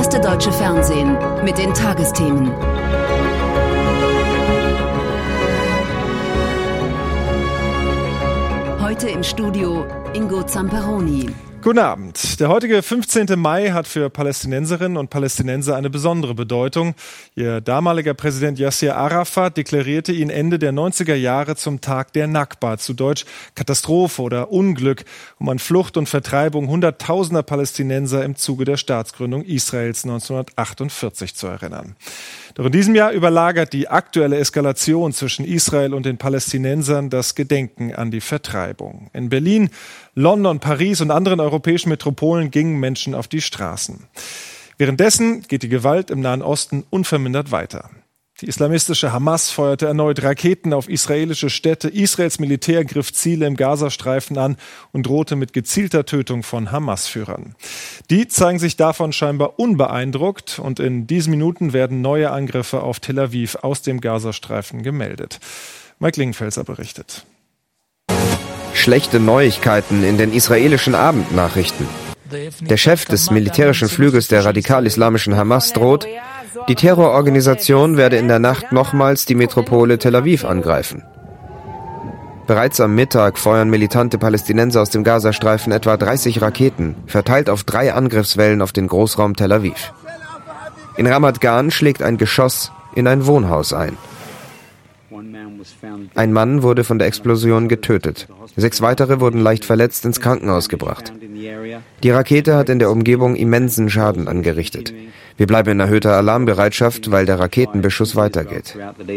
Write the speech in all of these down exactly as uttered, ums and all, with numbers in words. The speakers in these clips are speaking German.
erste deutsche Fernsehen mit den Tagesthemen. Heute im Studio Ingo Zamperoni. Guten Abend. Der heutige fünfzehnte Mai hat für Palästinenserinnen und Palästinenser eine besondere Bedeutung. Ihr damaliger Präsident Yasser Arafat deklarierte ihn Ende der neunziger Jahre zum Tag der Nakba, zu Deutsch Katastrophe oder Unglück, um an Flucht und Vertreibung hunderttausender Palästinenser im Zuge der Staatsgründung Israels neunzehnhundertachtundvierzig zu erinnern. Doch in diesem Jahr überlagert die aktuelle Eskalation zwischen Israel und den Palästinensern das Gedenken an die Vertreibung. In Berlin, London, Paris und anderen europäischen Metropolen gingen Menschen auf die Straßen. Währenddessen geht die Gewalt im Nahen Osten unvermindert weiter. Die islamistische Hamas feuerte erneut Raketen auf israelische Städte. Israels Militär griff Ziele im Gazastreifen an und drohte mit gezielter Tötung von Hamas-Führern. Die zeigen sich davon scheinbar unbeeindruckt und in diesen Minuten werden neue Angriffe auf Tel Aviv aus dem Gazastreifen gemeldet. Mike Lingenfelser berichtet. Schlechte Neuigkeiten in den israelischen Abendnachrichten. Der Chef des militärischen Flügels der radikal-islamischen Hamas droht, die Terrororganisation werde in der Nacht nochmals die Metropole Tel Aviv angreifen. Bereits am Mittag feuern militante Palästinenser aus dem Gazastreifen etwa dreißig Raketen, verteilt auf drei Angriffswellen auf den Großraum Tel Aviv. In Ramat Gan schlägt ein Geschoss in ein Wohnhaus ein. Ein Mann wurde von der Explosion getötet. Sechs weitere wurden leicht verletzt ins Krankenhaus gebracht. Die Rakete hat in der Umgebung immensen Schaden angerichtet. Wir bleiben in erhöhter Alarmbereitschaft, weil der Raketenbeschuss weitergeht.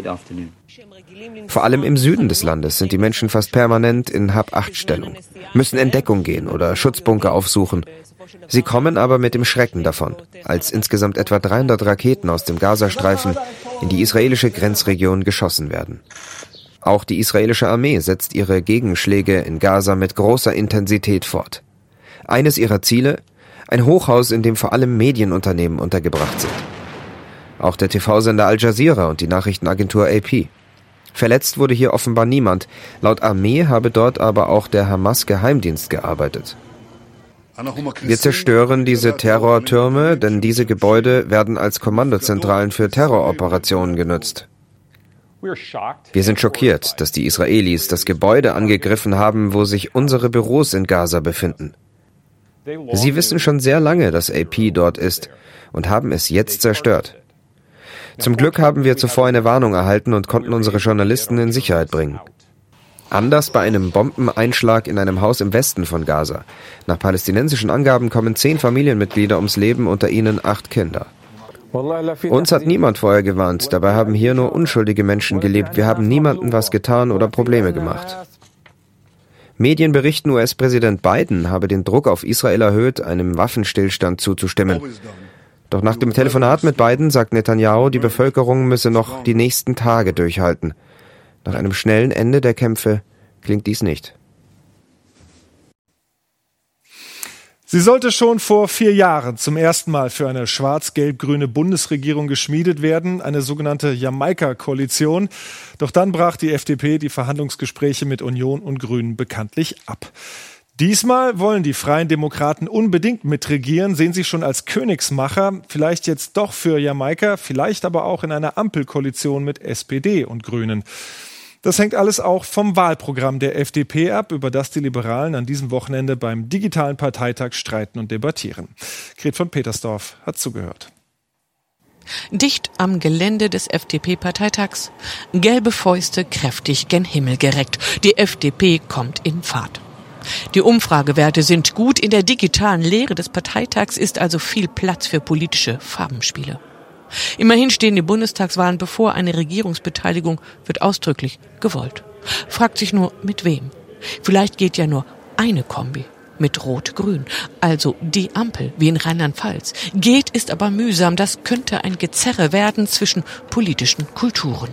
Vor allem im Süden des Landes sind die Menschen fast permanent in Hab-Acht-Stellung, müssen in Deckung gehen oder Schutzbunker aufsuchen. Sie kommen aber mit dem Schrecken davon, als insgesamt etwa dreihundert Raketen aus dem Gazastreifen in die israelische Grenzregion geschossen werden. Auch die israelische Armee setzt ihre Gegenschläge in Gaza mit großer Intensität fort. Eines ihrer Ziele: ein Hochhaus, in dem vor allem Medienunternehmen untergebracht sind. Auch der T V-Sender Al Jazeera und die Nachrichtenagentur A P. Verletzt wurde hier offenbar niemand. Laut Armee habe dort aber auch der Hamas-Geheimdienst gearbeitet. Wir zerstören diese Terrortürme, denn diese Gebäude werden als Kommandozentralen für Terroroperationen genutzt. Wir sind schockiert, dass die Israelis das Gebäude angegriffen haben, wo sich unsere Büros in Gaza befinden. Sie wissen schon sehr lange, dass A P dort ist und haben es jetzt zerstört. Zum Glück haben wir zuvor eine Warnung erhalten und konnten unsere Journalisten in Sicherheit bringen. Anders bei einem Bombeneinschlag in einem Haus im Westen von Gaza. Nach palästinensischen Angaben kommen zehn Familienmitglieder ums Leben, unter ihnen acht Kinder. Uns hat niemand vorher gewarnt, dabei haben hier nur unschuldige Menschen gelebt. Wir haben niemandem was getan oder Probleme gemacht. Medien berichten, U S-Präsident Biden habe den Druck auf Israel erhöht, einem Waffenstillstand zuzustimmen. Doch nach dem Telefonat mit Biden sagt Netanyahu, die Bevölkerung müsse noch die nächsten Tage durchhalten. Nach einem schnellen Ende der Kämpfe klingt dies nicht. Sie sollte schon vor vier Jahren zum ersten Mal für eine schwarz-gelb-grüne Bundesregierung geschmiedet werden, eine sogenannte Jamaika-Koalition. Doch dann brach die F D P die Verhandlungsgespräche mit Union und Grünen bekanntlich ab. Diesmal wollen die Freien Demokraten unbedingt mitregieren, sehen sich schon als Königsmacher, vielleicht jetzt doch für Jamaika, vielleicht aber auch in einer Ampelkoalition mit S P D und Grünen. Das hängt alles auch vom Wahlprogramm der F D P ab, über das die Liberalen an diesem Wochenende beim digitalen Parteitag streiten und debattieren. Gret von Petersdorf hat zugehört. Dicht am Gelände des F D P-Parteitags. Gelbe Fäuste kräftig gen Himmel gereckt. Die F D P kommt in Fahrt. Die Umfragewerte sind gut. In der digitalen Lehre des Parteitags ist also viel Platz für politische Farbenspiele. Immerhin stehen die Bundestagswahlen bevor. Eine Regierungsbeteiligung wird ausdrücklich gewollt. Fragt sich nur, mit wem? Vielleicht geht ja nur eine Kombi mit Rot-Grün, also die Ampel wie in Rheinland-Pfalz. Geht, ist aber mühsam. Das könnte ein Gezerre werden zwischen politischen Kulturen.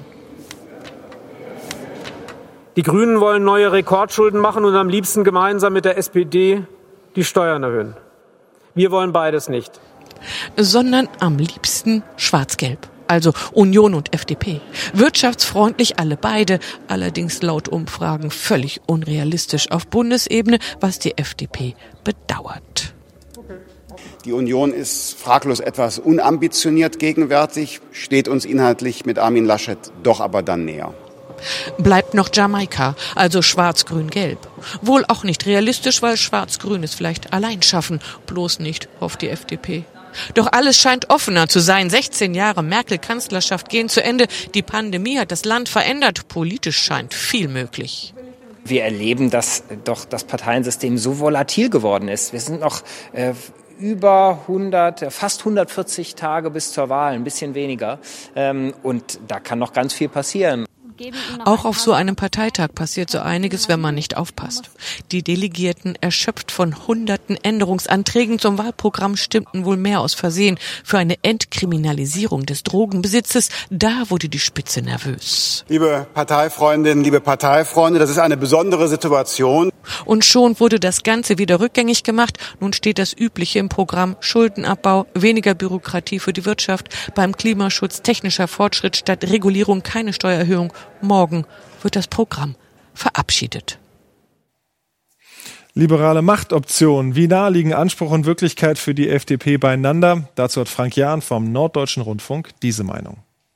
Die Grünen wollen neue Rekordschulden machen und am liebsten gemeinsam mit der S P D die Steuern erhöhen. Wir wollen beides nicht. Sondern am liebsten schwarz-gelb. Also Union und F D P. Wirtschaftsfreundlich alle beide, allerdings laut Umfragen völlig unrealistisch auf Bundesebene, was die F D P bedauert. Die Union ist fraglos etwas unambitioniert gegenwärtig, steht uns inhaltlich mit Armin Laschet doch aber dann näher. Bleibt noch Jamaika, also schwarz-grün-gelb. Wohl auch nicht realistisch, weil schwarz-grün es vielleicht allein schaffen. Bloß nicht, hofft die F D P. Doch alles scheint offener zu sein. sechzehn Jahre Merkel-Kanzlerschaft gehen zu Ende. Die Pandemie hat das Land verändert. Politisch scheint viel möglich. Wir erleben, dass doch das Parteiensystem so volatil geworden ist. Wir sind noch äh, über hundert, fast hundertvierzig Tage bis zur Wahl, ein bisschen weniger. Ähm, und da kann noch ganz viel passieren. Auch auf so einem Parteitag passiert so einiges, wenn man nicht aufpasst. Die Delegierten, erschöpft von hunderten Änderungsanträgen zum Wahlprogramm, stimmten wohl mehr aus Versehen für eine Entkriminalisierung des Drogenbesitzes. Da wurde die Spitze nervös. Liebe Parteifreundinnen, liebe Parteifreunde, das ist eine besondere Situation. Und schon wurde das Ganze wieder rückgängig gemacht. Nun steht das Übliche im Programm: Schuldenabbau, weniger Bürokratie für die Wirtschaft, beim Klimaschutz technischer Fortschritt statt Regulierung keine Steuererhöhung. Morgen wird das Programm verabschiedet. Liberale Machtoptionen. Wie nah liegen Anspruch und Wirklichkeit für die F D P beieinander? Dazu hat Frank Jahn vom Norddeutschen Rundfunk diese Meinung.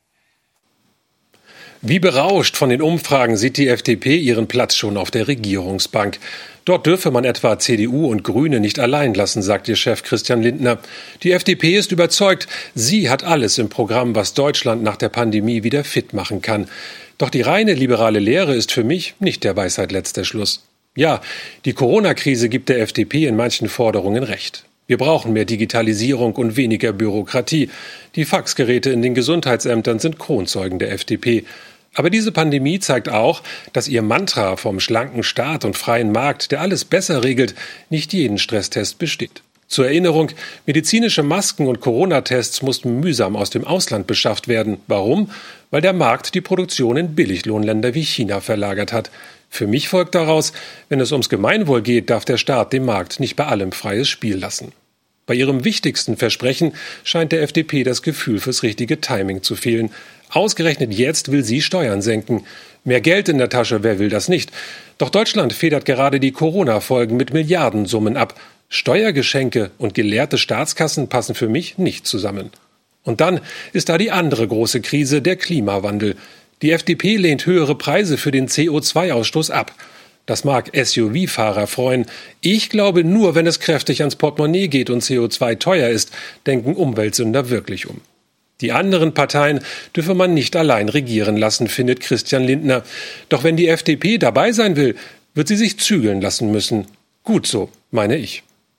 Wie berauscht von den Umfragen sieht die F D P ihren Platz schon auf der Regierungsbank. Dort dürfe man etwa C D U und Grüne nicht allein lassen, sagt ihr Chef Christian Lindner. Die F D P ist überzeugt, sie hat alles im Programm, was Deutschland nach der Pandemie wieder fit machen kann. Doch die reine liberale Lehre ist für mich nicht der Weisheit letzter Schluss. Ja, die Corona-Krise gibt der F D P in manchen Forderungen recht. Wir brauchen mehr Digitalisierung und weniger Bürokratie. Die Faxgeräte in den Gesundheitsämtern sind Kronzeugen der F D P. Aber diese Pandemie zeigt auch, dass ihr Mantra vom schlanken Staat und freien Markt, der alles besser regelt, nicht jeden Stresstest besteht. Zur Erinnerung, medizinische Masken und Corona-Tests mussten mühsam aus dem Ausland beschafft werden. Warum? Weil der Markt die Produktion in Billiglohnländer wie China verlagert hat. Für mich folgt daraus, wenn es ums Gemeinwohl geht, darf der Staat dem Markt nicht bei allem freies Spiel lassen. Bei ihrem wichtigsten Versprechen scheint der F D P das Gefühl fürs richtige Timing zu fehlen. Ausgerechnet jetzt will sie Steuern senken. Mehr Geld in der Tasche, wer will das nicht? Doch Deutschland federt gerade die Corona-Folgen mit Milliardensummen ab. Steuergeschenke und geleerte Staatskassen passen für mich nicht zusammen. Und dann ist da die andere große Krise, der Klimawandel. Die F D P lehnt höhere Preise für den C O zwei Ausstoß ab. Das mag S U V-Fahrer freuen. Ich glaube, nur wenn es kräftig ans Portemonnaie geht und C O zwei teuer ist, denken Umweltsünder wirklich um. Die anderen Parteien dürfe man nicht allein regieren lassen, findet Christian Lindner. Doch wenn die F D P dabei sein will, wird sie sich zügeln lassen müssen. Gut so, meine ich.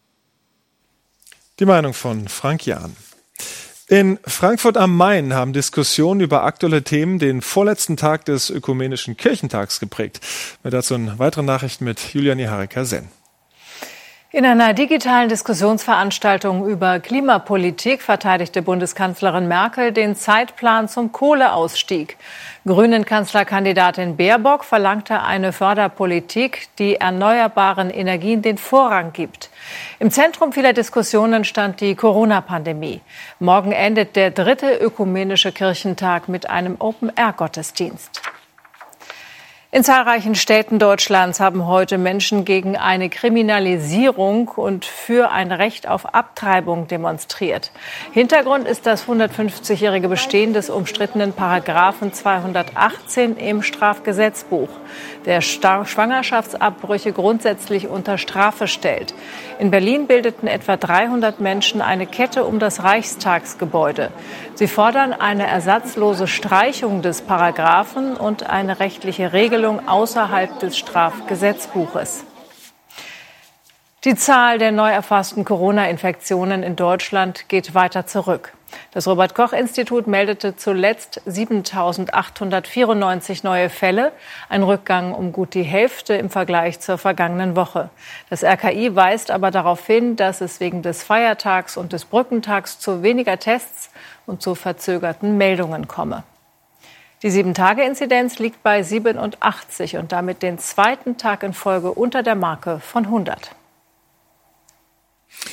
Die Meinung von Frank Jahn. In Frankfurt am Main haben Diskussionen über aktuelle Themen den vorletzten Tag des Ökumenischen Kirchentags geprägt. Mehr dazu in weiteren Nachrichten mit Julia Niharika-Senn. In einer digitalen Diskussionsveranstaltung über Klimapolitik verteidigte Bundeskanzlerin Merkel den Zeitplan zum Kohleausstieg. Grünen-Kanzlerkandidatin Baerbock verlangte eine Förderpolitik, die erneuerbaren Energien den Vorrang gibt. Im Zentrum vieler Diskussionen stand die Corona-Pandemie. Morgen endet der dritte Ökumenische Kirchentag mit einem Open-Air-Gottesdienst. In zahlreichen Städten Deutschlands haben heute Menschen gegen eine Kriminalisierung und für ein Recht auf Abtreibung demonstriert. Hintergrund ist das hundertfünfzigjährige Bestehen des umstrittenen Paragraphen zweihundertachtzehn im Strafgesetzbuch, der Schwangerschaftsabbrüche grundsätzlich unter Strafe stellt. In Berlin bildeten etwa dreihundert Menschen eine Kette um das Reichstagsgebäude. Sie fordern eine ersatzlose Streichung des Paragraphen und eine rechtliche Regelung außerhalb des Strafgesetzbuches. Die Zahl der neu erfassten Corona-Infektionen in Deutschland geht weiter zurück. Das Robert-Koch-Institut meldete zuletzt siebentausendachthundertvierundneunzig neue Fälle, ein Rückgang um gut die Hälfte im Vergleich zur vergangenen Woche. Das R K I weist aber darauf hin, dass es wegen des Feiertags und des Brückentags zu weniger Tests und zu verzögerten Meldungen komme. Die sieben-Tage-Inzidenz liegt bei siebenundachtzig und damit den zweiten Tag in Folge unter der Marke von hundert.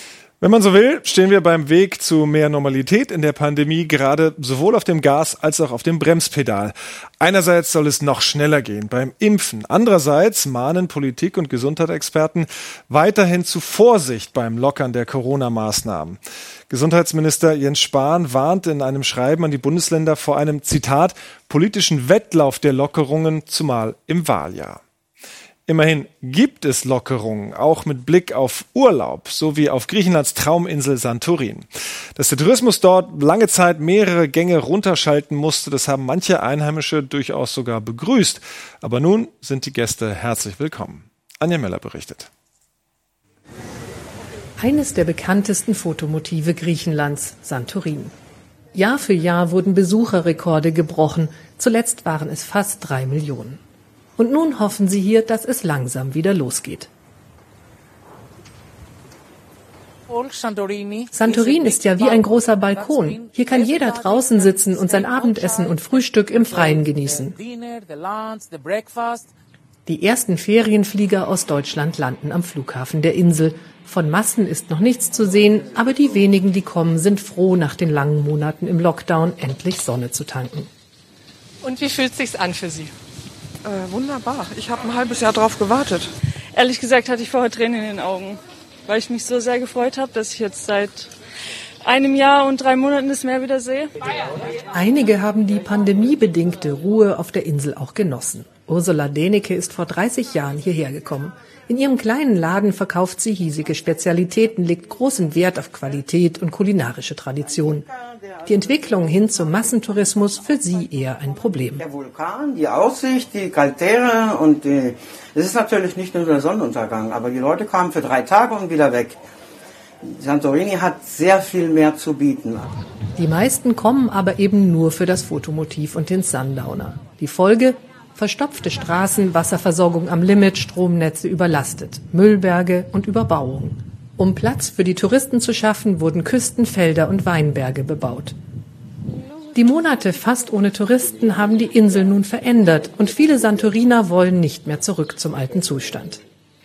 Wenn man so will, stehen wir beim Weg zu mehr Normalität in der Pandemie gerade sowohl auf dem Gas als auch auf dem Bremspedal. Einerseits soll es noch schneller gehen beim Impfen. Andererseits mahnen Politik und Gesundheitsexperten weiterhin zu Vorsicht beim Lockern der Corona-Maßnahmen. Gesundheitsminister Jens Spahn warnt in einem Schreiben an die Bundesländer vor einem, Zitat, politischen Wettlauf der Lockerungen, zumal im Wahljahr. Immerhin gibt es Lockerungen, auch mit Blick auf Urlaub, sowie auf Griechenlands Trauminsel Santorin. Dass der Tourismus dort lange Zeit mehrere Gänge runterschalten musste, das haben manche Einheimische durchaus sogar begrüßt. Aber nun sind die Gäste herzlich willkommen. Anja Meller berichtet. Eines der bekanntesten Fotomotive Griechenlands, Santorin. Jahr für Jahr wurden Besucherrekorde gebrochen. Zuletzt waren es fast drei Millionen. Und nun hoffen sie hier, dass es langsam wieder losgeht. Santorin ist ja wie ein großer Balkon. Hier kann jeder draußen sitzen und sein Abendessen und Frühstück im Freien genießen. Die ersten Ferienflieger aus Deutschland landen am Flughafen der Insel. Von Massen ist noch nichts zu sehen, aber die wenigen, die kommen, sind froh, nach den langen Monaten im Lockdown endlich Sonne zu tanken. Und wie fühlt es sich an für Sie? Äh, wunderbar. Ich habe ein halbes Jahr drauf gewartet. Ehrlich gesagt hatte ich vorher Tränen in den Augen, weil ich mich so sehr gefreut habe, dass ich jetzt seit einem Jahr und drei Monaten das Meer wieder sehe. Einige haben die pandemiebedingte Ruhe auf der Insel auch genossen. Ursula Denecke ist vor dreißig Jahren hierher gekommen. In ihrem kleinen Laden verkauft sie hiesige Spezialitäten, legt großen Wert auf Qualität und kulinarische Tradition. Die Entwicklung hin zum Massentourismus für sie eher ein Problem. Der Vulkan, die Aussicht, die Caldera und die, es ist natürlich nicht nur der Sonnenuntergang, aber die Leute kamen für drei Tage und wieder weg. Santorini hat sehr viel mehr zu bieten. Die meisten kommen aber eben nur für das Fotomotiv und den Sundowner. Die Folge? Verstopfte Straßen, Wasserversorgung am Limit, Stromnetze überlastet, Müllberge und Überbauung. Um Platz für die Touristen zu schaffen, wurden Küsten, Felder und Weinberge bebaut. Die Monate fast ohne Touristen haben die Insel nun verändert und viele Santoriner wollen nicht mehr zurück zum alten Zustand.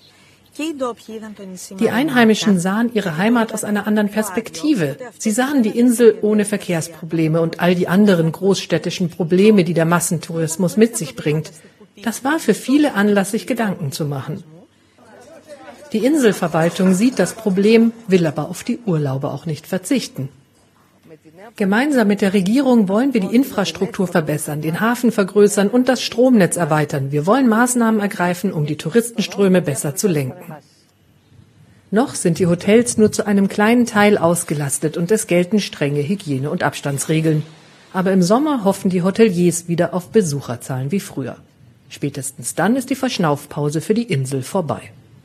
Die Einheimischen sahen ihre Heimat aus einer anderen Perspektive. Sie sahen die Insel ohne Verkehrsprobleme und all die anderen großstädtischen Probleme, die der Massentourismus mit sich bringt. Das war für viele Anlass, sich Gedanken zu machen. Die Inselverwaltung sieht das Problem, will aber auf die Urlauber auch nicht verzichten. Gemeinsam mit der Regierung wollen wir die Infrastruktur verbessern, den Hafen vergrößern und das Stromnetz erweitern. Wir wollen Maßnahmen ergreifen, um die Touristenströme besser zu lenken. Noch sind die Hotels nur zu einem kleinen Teil ausgelastet und es gelten strenge Hygiene- und Abstandsregeln. Aber im Sommer hoffen die Hoteliers wieder auf Besucherzahlen wie früher. Spätestens dann ist die Verschnaufpause für die Insel vorbei.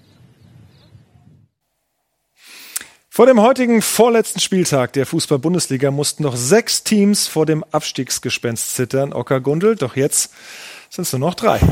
Vor dem heutigen vorletzten Spieltag der Fußball-Bundesliga mussten noch sechs Teams vor dem Abstiegsgespenst zittern, Ockergundel. Doch jetzt sind es nur noch drei.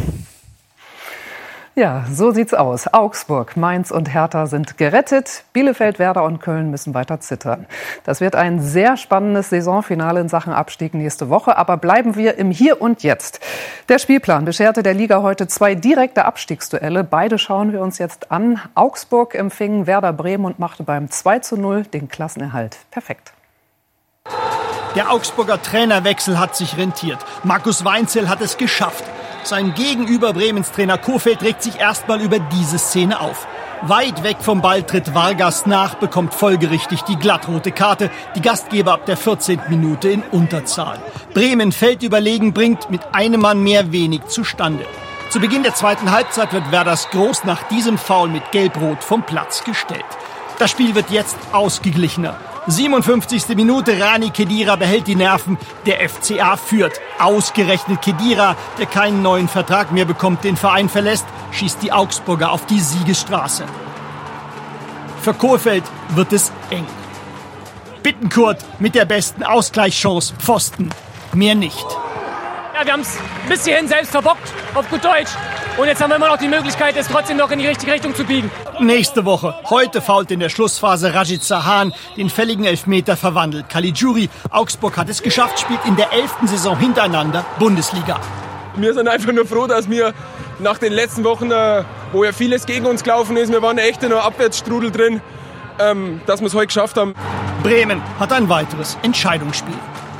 Ja, so sieht's aus. Augsburg, Mainz und Hertha sind gerettet. Bielefeld, Werder und Köln müssen weiter zittern. Das wird ein sehr spannendes Saisonfinale in Sachen Abstieg nächste Woche. Aber bleiben wir im Hier und Jetzt. Der Spielplan bescherte der Liga heute zwei direkte Abstiegsduelle. Beide schauen wir uns jetzt an. Augsburg empfing Werder Bremen und machte beim zwei zu null den Klassenerhalt perfekt. Der Augsburger Trainerwechsel hat sich rentiert. Markus Weinzierl hat es geschafft. Sein Gegenüber Bremens Trainer Kohfeldt regt sich erstmal über diese Szene auf. Weit weg vom Ball tritt Vargas nach, bekommt folgerichtig die glattrote Karte. Die Gastgeber ab der vierzehnten Minute in Unterzahl. Bremen fällt überlegen, bringt mit einem Mann mehr wenig zustande. Zu Beginn der zweiten Halbzeit wird Werders Groß nach diesem Foul mit Gelb-Rot vom Platz gestellt. Das Spiel wird jetzt ausgeglichener. siebenundfünfzigste Minute, Rani Khedira behält die Nerven. Der F C A führt. Ausgerechnet Khedira, der keinen neuen Vertrag mehr bekommt, den Verein verlässt, schießt die Augsburger auf die Siegesstraße. Für Kohfeldt wird es eng. Bittencourt mit der besten Ausgleichschance, Pfosten. Mehr nicht. Ja, wir haben es bis hierhin selbst verbockt, auf gut Deutsch. Und jetzt haben wir immer noch die Möglichkeit, es trotzdem noch in die richtige Richtung zu biegen. Nächste Woche. Heute fault in der Schlussphase Rajica Hahn. Den fälligen Elfmeter verwandelt Caligiuri. Augsburg hat es geschafft, spielt in der elften Saison hintereinander Bundesliga. Wir sind einfach nur froh, dass wir nach den letzten Wochen, wo ja vieles gegen uns gelaufen ist, wir waren echt in einem Abwärtsstrudel drin, ähm, dass wir es heute geschafft haben. Bremen hat ein weiteres Entscheidungsspiel.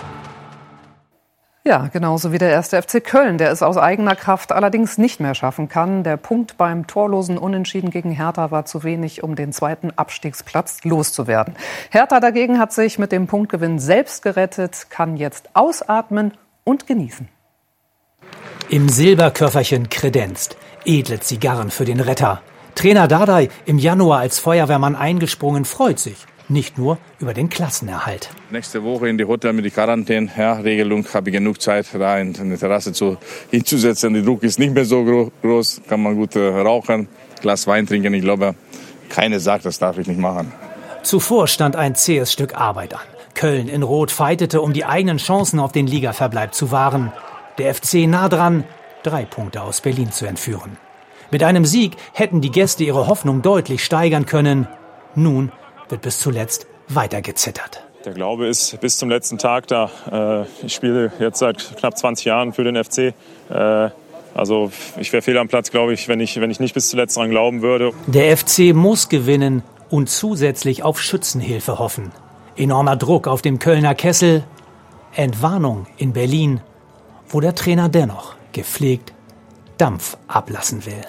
Ja, genauso wie der erste F C Köln, der es aus eigener Kraft allerdings nicht mehr schaffen kann. Der Punkt beim torlosen Unentschieden gegen Hertha war zu wenig, um den zweiten Abstiegsplatz loszuwerden. Hertha dagegen hat sich mit dem Punktgewinn selbst gerettet, kann jetzt ausatmen und genießen. Im Silberköfferchen kredenzt. Edle Zigarren für den Retter. Trainer Dardai, im Januar als Feuerwehrmann eingesprungen, freut sich. Nicht nur über den Klassenerhalt. Nächste Woche in die Hotel mit der Quarantäne-Regelung habe ich genug Zeit, da in der Terrasse zu, hinzusetzen. Der Druck ist nicht mehr so gro- groß, kann man gut äh, rauchen, Glas Wein trinken. Ich glaube, keiner sagt, das darf ich nicht machen. Zuvor stand ein zähes Stück Arbeit an. Köln in Rot fightete, um die eigenen Chancen auf den Ligaverbleib zu wahren. Der F C nah dran, drei Punkte aus Berlin zu entführen. Mit einem Sieg hätten die Gäste ihre Hoffnung deutlich steigern können. Nun wird bis zuletzt weiter gezittert. Der Glaube ist bis zum letzten Tag da. Ich spiele jetzt seit knapp zwanzig Jahren für den F C. Also ich wäre fehl am Platz, glaube ich, wenn ich, wenn ich nicht bis zuletzt dran glauben würde. Der F C muss gewinnen und zusätzlich auf Schützenhilfe hoffen. Enormer Druck auf dem Kölner Kessel. Entwarnung in Berlin, wo der Trainer dennoch gepflegt Dampf ablassen will.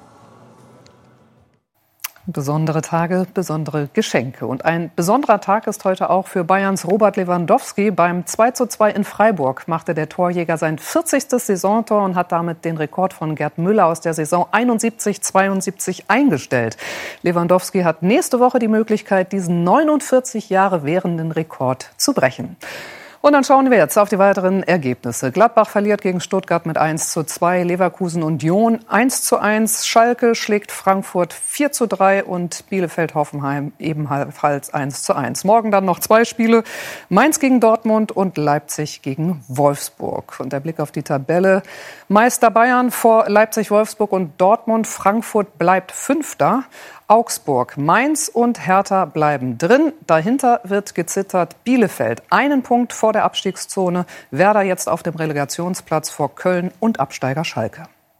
Besondere Tage, besondere Geschenke. Und ein besonderer Tag ist heute auch für Bayerns Robert Lewandowski. Beim zwei zu zwei in Freiburg machte der Torjäger sein vierzigstes Saisontor und hat damit den Rekord von Gerd Müller aus der Saison einundsiebzig zweiundsiebzig eingestellt. Lewandowski hat nächste Woche die Möglichkeit, diesen neunundvierzig Jahre währenden Rekord zu brechen. Und dann schauen wir jetzt auf die weiteren Ergebnisse. Gladbach verliert gegen Stuttgart mit eins zu zwei, Leverkusen Union eins zu eins, Schalke schlägt Frankfurt vier zu drei und Bielefeld-Hoffenheim ebenfalls eins zu eins. Morgen dann noch zwei Spiele, Mainz gegen Dortmund und Leipzig gegen Wolfsburg. Und der Blick auf die Tabelle. Meister Bayern vor Leipzig, Wolfsburg und Dortmund. Frankfurt bleibt Fünfter. Augsburg, Mainz und Hertha bleiben drin. Dahinter wird gezittert. Bielefeld einen Punkt vor der Abstiegszone. Werder jetzt auf dem Relegationsplatz vor Köln und Absteiger Schalke.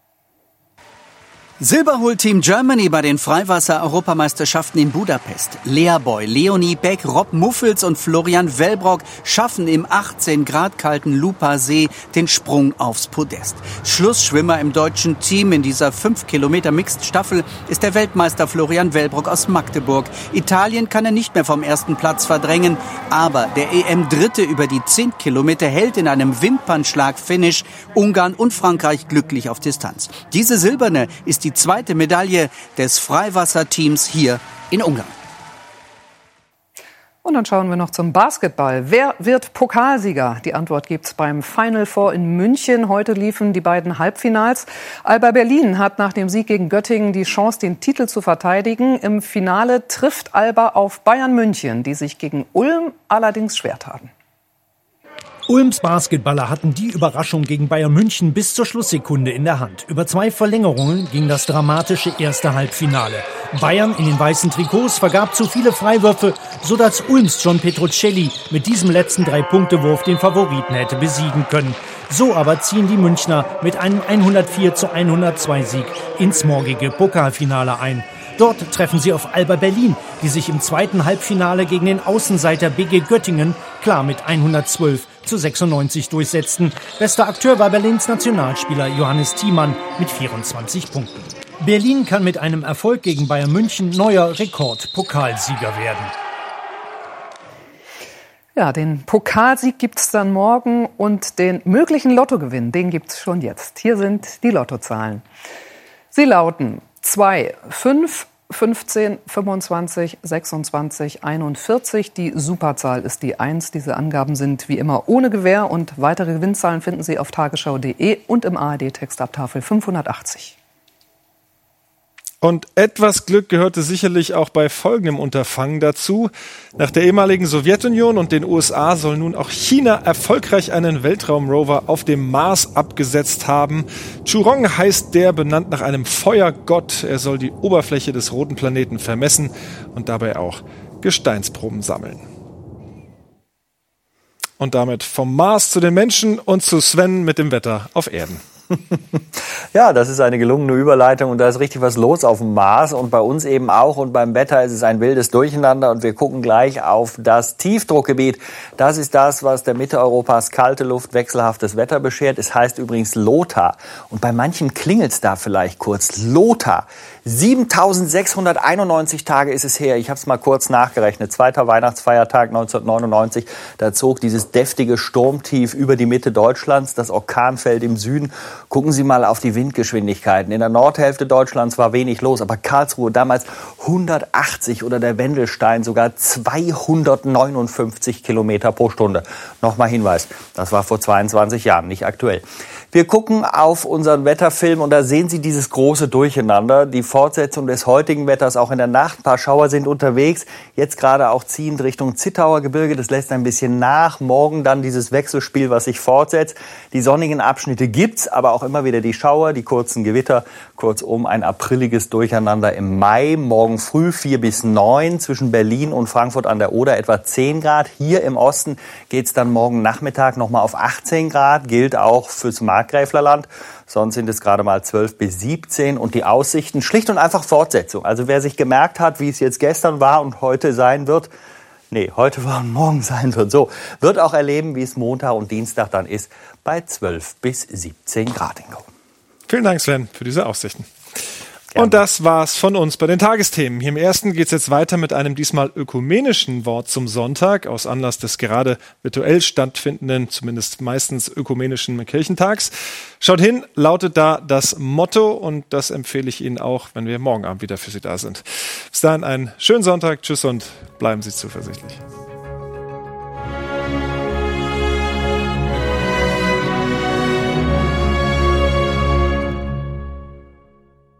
Silber holt Team Germany bei den Freiwasser-Europameisterschaften in Budapest. Lea Boy, Leonie Beck, Rob Muffels und Florian Wellbrock schaffen im achtzehn Grad kalten Lupa-See den Sprung aufs Podest. Schlussschwimmer im deutschen Team in dieser fünf Kilometer Mixed-Staffel ist der Weltmeister Florian Wellbrock aus Magdeburg. Italien kann er nicht mehr vom ersten Platz verdrängen, aber der E M-Dritte über die zehn Kilometer hält in einem Wimpernschlag-Finish Ungarn und Frankreich glücklich auf Distanz. Diese silberne ist die zweite Medaille des Freiwasserteams hier in Ungarn. Und dann schauen wir noch zum Basketball. Wer wird Pokalsieger? Die Antwort gibt's beim Final Four in München. Heute liefen die beiden Halbfinals. Alba Berlin hat nach dem Sieg gegen Göttingen die Chance, den Titel zu verteidigen. Im Finale trifft Alba auf Bayern München, die sich gegen Ulm allerdings schwer taten. Ulms Basketballer hatten die Überraschung gegen Bayern München bis zur Schlusssekunde in der Hand. Über zwei Verlängerungen ging das dramatische erste Halbfinale. Bayern in den weißen Trikots vergab zu viele Freiwürfe, sodass Ulms John Petruccelli mit diesem letzten Drei-Punkte-Wurf den Favoriten hätte besiegen können. So aber ziehen die Münchner mit einem hundertvier zu hundertzwei Sieg ins morgige Pokalfinale ein. Dort treffen sie auf Alba Berlin, die sich im zweiten Halbfinale gegen den Außenseiter B G Göttingen klar mit hundertzwölf zu sechsundneunzig durchsetzten. Bester Akteur war Berlins Nationalspieler Johannes Thiemann mit vierundzwanzig Punkten. Berlin kann mit einem Erfolg gegen Bayern München neuer Rekord-Pokalsieger werden. Ja, den Pokalsieg gibt's dann morgen und den möglichen Lottogewinn, den gibt's schon jetzt. Hier sind die Lottozahlen. Sie lauten zwei, fünf, fünfzehn, fünfundzwanzig, sechsundzwanzig, einundvierzig. Die Superzahl ist die eins. Diese Angaben sind wie immer ohne Gewähr und weitere Gewinnzahlen finden Sie auf tagesschau punkt de und im A R D-Text ab Tafel fünfhundertachtzig. Und etwas Glück gehörte sicherlich auch bei folgendem Unterfangen dazu. Nach der ehemaligen Sowjetunion und den U S A soll nun auch China erfolgreich einen Weltraumrover auf dem Mars abgesetzt haben. Churong heißt der, benannt nach einem Feuergott. Er soll die Oberfläche des roten Planeten vermessen und dabei auch Gesteinsproben sammeln. Und damit vom Mars zu den Menschen und zu Sven mit dem Wetter auf Erden. Ja, das ist eine gelungene Überleitung und da ist richtig was los auf dem Mars und bei uns eben auch und beim Wetter ist es ein wildes Durcheinander und wir gucken gleich auf das Tiefdruckgebiet. Das ist das, was der Mitte Europas kalte Luft, wechselhaftes Wetter beschert. Es heißt übrigens Lothar und bei manchen klingelt's da vielleicht kurz. Lothar. siebentausendsechshunderteinundneunzig Tage ist es her. Ich habe es mal kurz nachgerechnet. Zweiter Weihnachtsfeiertag neunzehnhundertneunundneunzig. Da zog dieses deftige Sturmtief über die Mitte Deutschlands, das Orkanfeld im Süden. Gucken Sie mal auf die Windgeschwindigkeiten. In der Nordhälfte Deutschlands war wenig los, aber Karlsruhe damals hundertachtzig oder der Wendelstein sogar zweihundertneunundfünfzig Kilometer pro Stunde. Nochmal Hinweis, das war vor zweiundzwanzig Jahren, nicht aktuell. Wir gucken auf unseren Wetterfilm und da sehen Sie dieses große Durcheinander. Die Fortsetzung des heutigen Wetters auch in der Nacht. Ein paar Schauer sind unterwegs. Jetzt gerade auch ziehend Richtung Zittauer Gebirge. Das lässt ein bisschen nach. Morgen dann dieses Wechselspiel, was sich fortsetzt. Die sonnigen Abschnitte gibt's, aber auch immer wieder die Schauer, die kurzen Gewitter. Kurzum ein apriliges Durcheinander im Mai. Morgen früh vier bis neun. Zwischen Berlin und Frankfurt an der Oder etwa zehn Grad. Hier im Osten geht's dann morgen Nachmittag nochmal auf achtzehn Grad. Gilt auch fürs Markgräflerland. Sonst sind es gerade mal zwölf bis siebzehn und die Aussichten schlicht und einfach Fortsetzung. Also wer sich gemerkt hat, wie es jetzt gestern war und heute sein wird, nee, heute war und morgen sein wird, so, wird auch erleben, wie es Montag und Dienstag dann ist, bei zwölf bis siebzehn Grad. Ingo. Vielen Dank, Sven, für diese Aussichten. Und das war's von uns bei den Tagesthemen. Hier im Ersten geht's jetzt weiter mit einem diesmal ökumenischen Wort zum Sonntag aus Anlass des gerade virtuell stattfindenden, zumindest meistens ökumenischen Kirchentags. Schaut hin, lautet da das Motto und das empfehle ich Ihnen auch, wenn wir morgen Abend wieder für Sie da sind. Bis dahin einen schönen Sonntag, tschüss und bleiben Sie zuversichtlich.